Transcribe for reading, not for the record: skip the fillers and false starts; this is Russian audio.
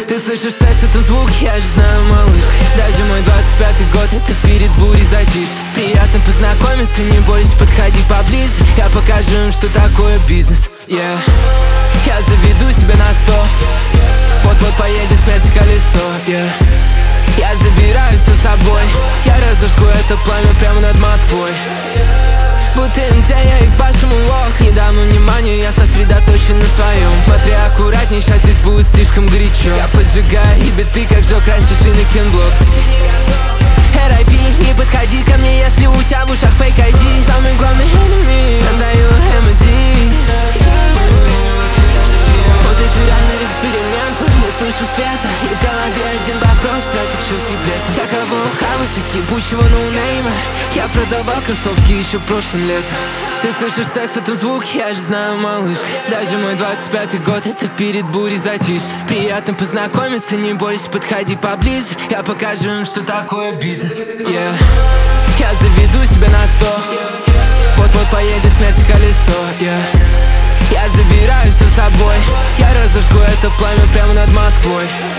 Ты слышишь секс, это звук, я же знаю, малышка. Даже мой 25-й год, это перед бурей затишь. Приятно познакомиться, не бойся, подходи поближе. Я покажу им, что такое бизнес, yeah. Я заведу себя на 100. Вот-вот поедет смерть колесо, yeah. Я забираю все с собой. Я разожгу это пламя прямо над Москвой. Будто МТ, я их башу лох. Не дам внимания, я сосредоточен на своем. Смотри аккуратней, сейчас здесь будет слишком горячо. Я поджигаю и биты, как жёг раньше шины Кенблок. RIP, не подходи ко мне, если у тебя в ушах фейк ID. Самый главный enemy, создаю remedy. Вот эти реальные эксперименты, не слышу света. И в голове один вопрос, братик, чё с еблетом? Каково хавать от ебучего ноунейма? Я продавал кроссовки еще прошлым летом. Ты слышишь секс в этом звуке, я же знаю, малышка. Даже мой 25-й год, это перед бурей затишь. Приятно познакомиться, не бойся, подходи поближе. Я покажу им, что такое бизнес, yeah. Я заведу себя на 100. Вот-вот поедет смерть колесо, yeah. Я забираю все с собой. Я разожгу это пламя прямо над Москвой.